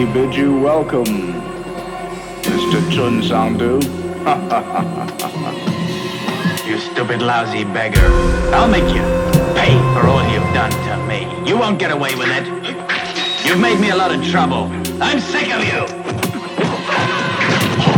bid you welcome, Mr. Chun Sang-do. You stupid, lousy beggar. I'll make you pay for all you've done to me. You won't get away with it. You've made me a lot of trouble. I'm sick of you.